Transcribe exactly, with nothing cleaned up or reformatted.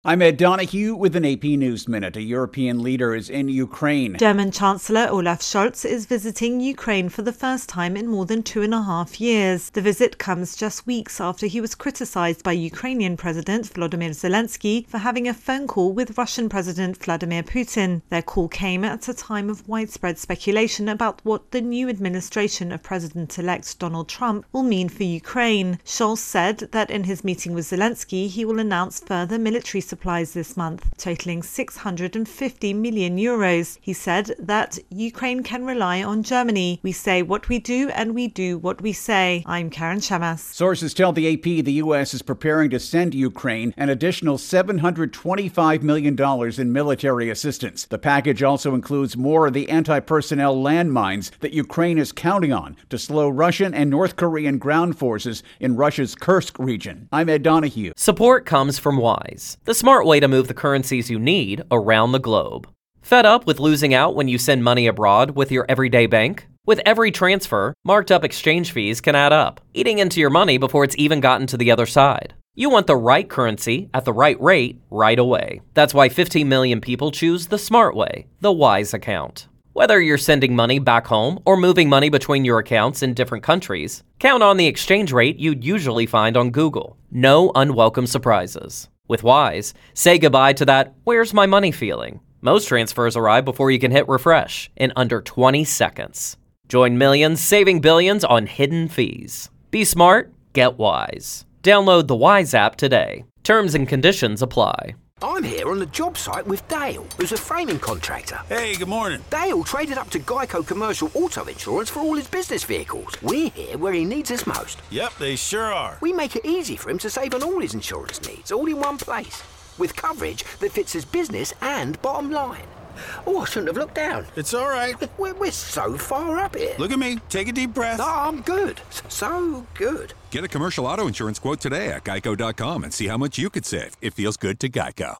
I'm Ed Donahue with an A P News Minute. A European leader is in Ukraine. German Chancellor Olaf Scholz is visiting Ukraine for the first time in more than two and a half years. The visit comes just weeks after he was criticized by Ukrainian President Volodymyr Zelensky for having a phone call with Russian President Vladimir Putin. Their call came at a time of widespread speculation about what the new administration of President-elect Donald Trump will mean for Ukraine. Scholz said that in his meeting with Zelensky, he will announce further military supplies this month, totaling six hundred fifty million euros. He said that Ukraine can rely on Germany. We say what we do and we do what we say. I'm Karen Shamas. Sources tell the A P the U S is preparing to send Ukraine an additional seven hundred twenty-five million dollars in military assistance. The package also includes more of the anti-personnel landmines that Ukraine is counting on to slow Russian and North Korean ground forces in Russia's Kursk region. I'm Ed Donahue. Support comes from Wise, the smart way to move the currencies you need around the globe. Fed up with losing out when you send money abroad with your everyday bank? With every transfer, marked up exchange fees can add up, eating into your money before it's even gotten to the other side. You want the right currency at the right rate right away. That's why fifteen million people choose the smart way, the Wise account. Whether you're sending money back home or moving money between your accounts in different countries, count on the exchange rate you'd usually find on Google. No unwelcome surprises. With Wise, say goodbye to that "where's my money" feeling. Most transfers arrive before you can hit refresh in under twenty seconds. Join millions saving billions on hidden fees. Be smart, get Wise. Download the Wise app today. Terms and conditions apply. I'm here on the job site with Dale, who's a framing contractor. Hey, good morning. Dale traded up to Geico Commercial Auto Insurance for all his business vehicles. We're here where he needs us most. Yep, they sure are. We make it easy for him to save on all his insurance needs, all in one place, with coverage that fits his business and bottom line. Oh, I shouldn't have looked down. It's all right. We're, we're so far up here. Look at me. Take a deep breath. No, I'm good. So good. Get a commercial auto insurance quote today at geico dot com and see how much you could save. It feels good to Geico.